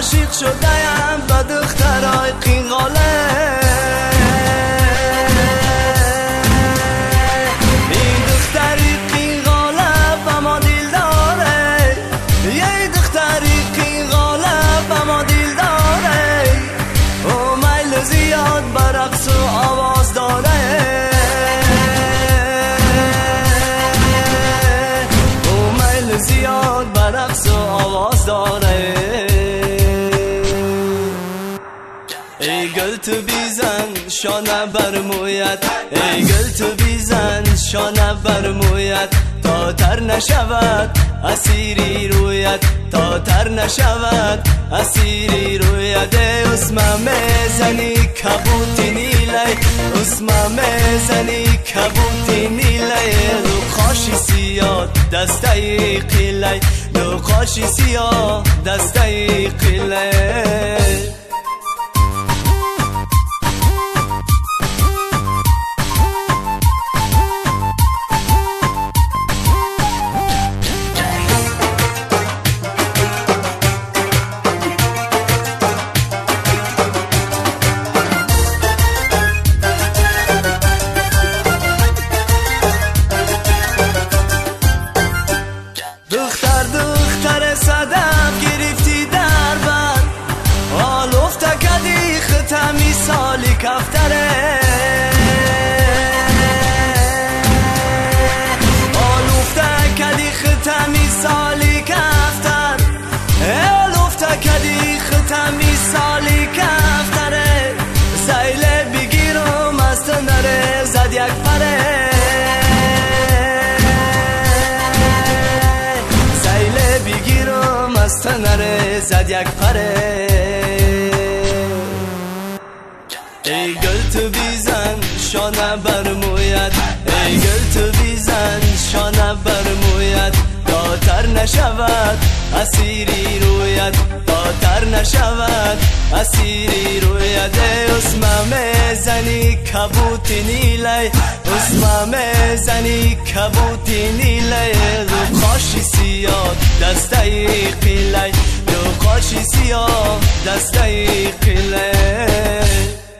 عاشق شدم با دخترای قینقاله. این دختری قینقاله با ما دل داره، یه دختری قینقاله با ما دل داره. او میل زیاد بر رقص و آواز داره، او میل زیاد بر رقص و آواز داره. ای گل تو بیزن شانه بر مویت، ای گل تو بیزن شانه بر مویت، تا تر نشود اسیری رویت، تا تر نشود اسیری رویت. اسمم میزنی کبوتی نیلی، اسمم میزنی کبوتی نیلی. رو خاشی سیاه دسته قیلی، رو خاشی سیاه دسته قیلی. دختر صدف گرفتی در بر، آلوفته کدی ختمی سالی کفتره، آلوفته کدی ختمی سالی کفتر، آلوفته کدی ختمی سالی کفتره. سیله بگیرم از تندره زد یک پره، از تنره زد یک پره. ای گل تو بیزن شانه بر مویت، ای گل تو بیزن شانه بر مویت، تا تر نشود اسیری رویت، تا تر نشود اسیری رویت. اسمم میزنی کبوتی نیلی، اسمم میزنی کبوتی نیلی. رو خاشی سیاه دسته قیلی، رو خاشی سیاه دسته قیلی.